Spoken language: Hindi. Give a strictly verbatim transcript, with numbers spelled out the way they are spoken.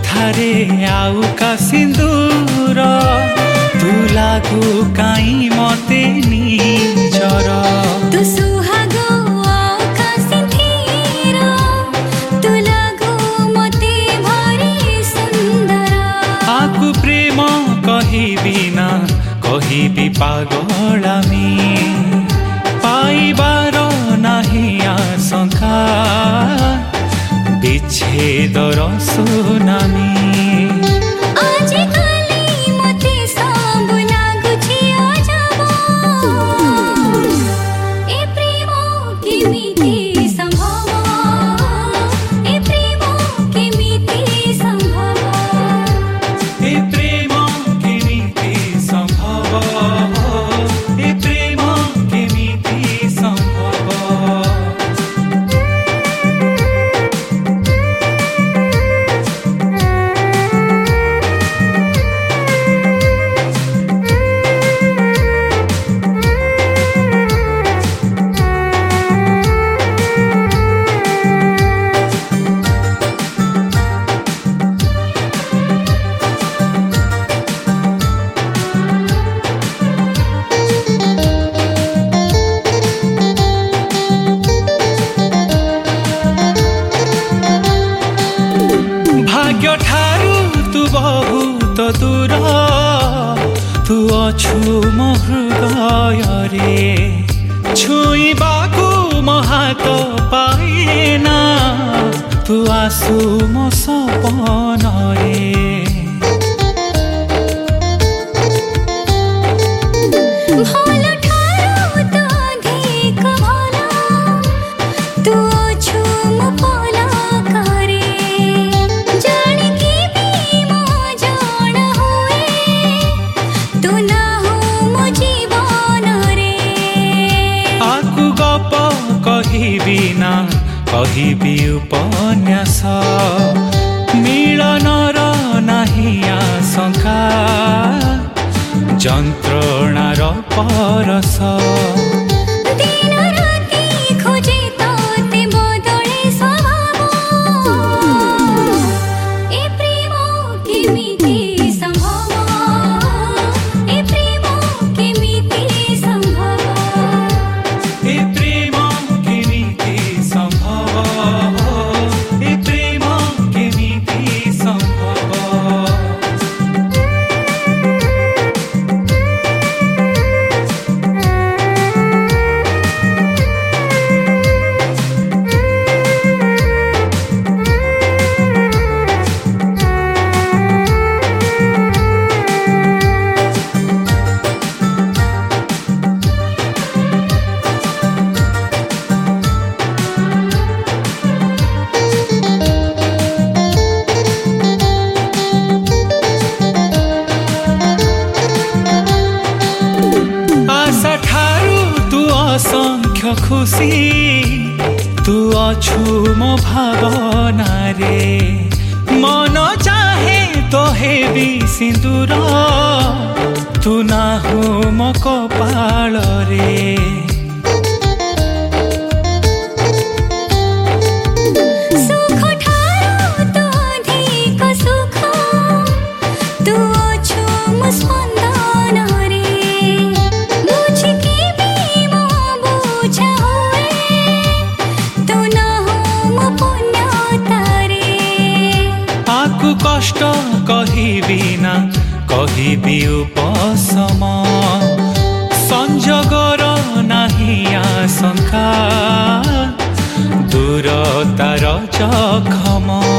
ओठारे आउ का सिंदूर तू लागू काई मते निजर तू सुहागो आउ का सिंधीर तू लागू मते भारी सुंदर आकु प्रेम कहिबी ना कहिबी पागलामी पाइबार नाही आशंका विच्छेदर सुनामी भाग्य ठारू तू बहुत दूर तू अछु मो हृदय रे छुईबाकू मो हाथ पाएना तू आसु मो सपन रे कहिबी ना कहिबी उपन्यास मिलनर नाही आशंका जंत्रणार परस असंख्य खुशी तू अछु मो भावना रे मन चाहे तो हेबी सिंदूर तू नाहु मो कपाल रे कष्ट कहिबी ना कहिबी उपशम संजोगर नाही आशंका दूरतार जखम।